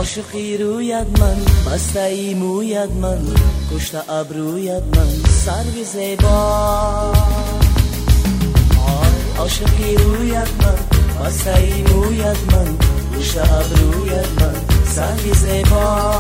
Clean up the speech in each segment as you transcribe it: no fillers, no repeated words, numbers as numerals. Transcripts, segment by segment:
عاشقی رویت من، بسته‌ای مویت من، گشت ابرویت من، سروی زیبا. عاشقی رویت من، بسته‌ای مویت من، گشت ابرویت من، سروی زیبا.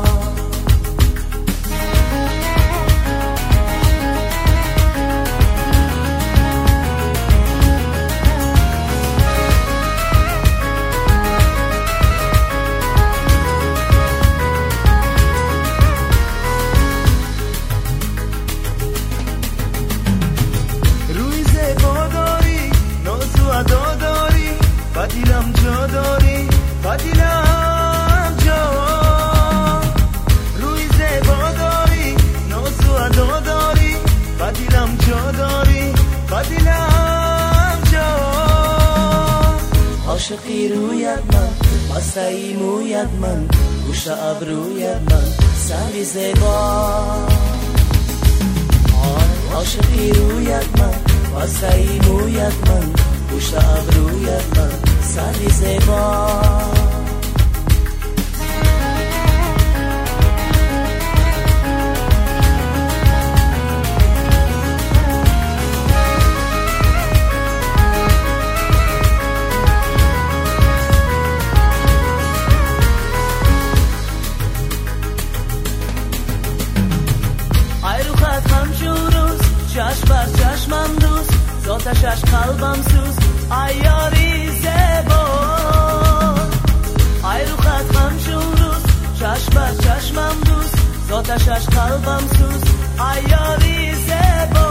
دیلم جا داری و دیلم جا، روی زیبا داری، ناز و ادا داری و دیلم جا داری و دیلم جا. عاشقی رویت من، بسته‌ای مویت من، گوشت ابرویت من، سروی زیبا. عاشقی رویت من، بسته‌ای مویت من، گوشت ابرویت من، سروی زیبا. ای روخت همچون روز، چشم بر چشمم دوست، ذاتشش قلبم سوز، ای یاری زیبا. ای روخت همچون روز، چشم بر چشمم دوست، ذاتشش قلبم سوز، ای یاری زیبا.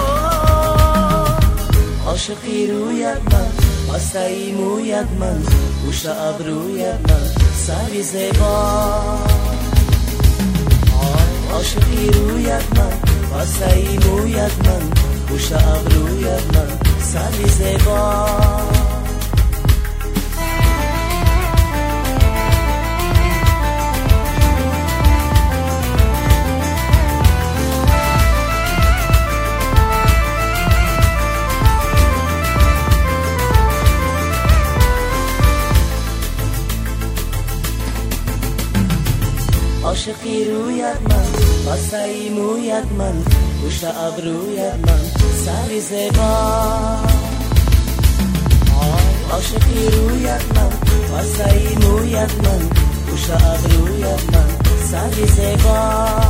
عاشقی رویت من، بسته‌ای مویت من، گوشت ابرویت من، سروی زیبا. عاشقی رویت من، بسته‌ای مویت من، گوشت ابرویت من، سروی زیبا. عاشقی رویت من، بسته‌ای مویت من، گوشت ابرویت من، سروی زیبا. عاشقی رویت من، بسته‌ای مویت من، گوشت ابرویت من، سروی زیبا.